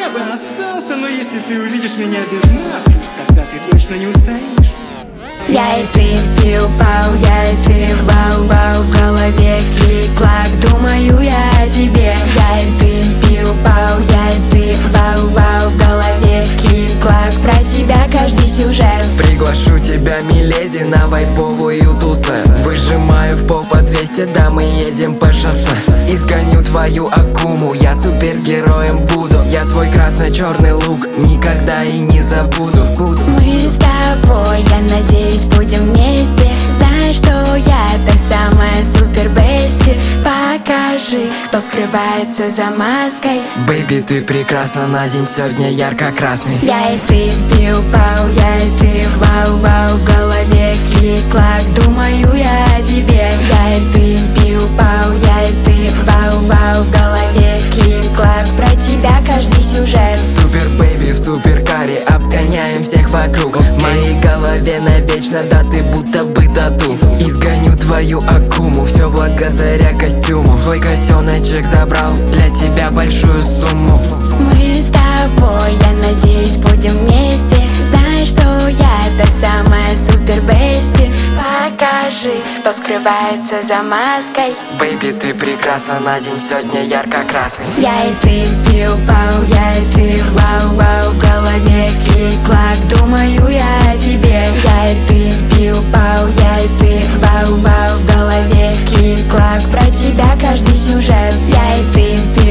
я бы остался, но если ты увидишь меня без маски, тогда ты точно не устоишь. Я и ты, пиу-пау, я и ты, вау-вау, в голове клик-клак, думаю я о тебе. Я и ты, пиу-пау, я и ты, вау-вау, в голове клик-клак, про тебя каждый сюжет. Приглашу тебя, миледи, на вайповую тусу. Выжимаю в пол по 200, да мы едем по шоссе. Изгоню твою акуму, я супергероем буду. Я твой красно-черный лук, никогда и не забуду. Мы с тобой, я надеюсь, будем вместе. Знаешь, что я та самая супер-бести. Покажи, кто скрывается за маской. Бэйби, ты прекрасна, на день сегодня ярко-красный. Я и ты, пиу-пау, я и ты, вау-вау, в голове клик-клак, думаю я о тебе. Я и ты, пиу-пау, я и ты, вау-вау, в голове клик-клак, про тебя каждый сюжет. Супер бэйби в суперкаре, обгоняем всех вокруг. В моей голове навечно, да ты будто бы тату. Изгоню твою акуму, все благодаря костюму. Твой котеночек забрал для тебя большую сумму. Мы с тобой, я надеюсь, будем вместе. Знаешь, что я та самая супер-бести. Покажи, кто скрывается за маской. Бэйби, ты прекрасна, на день сегодня ярко-красный. Я и ты, пиу-пау, я и ты, вау-вау, в голове клик-клак, думаю я о тебе. Я и ты, пиу-пау, я и ты, вау-вау, в голове клик-клак, про тебя каждый сюжет. Я и ты,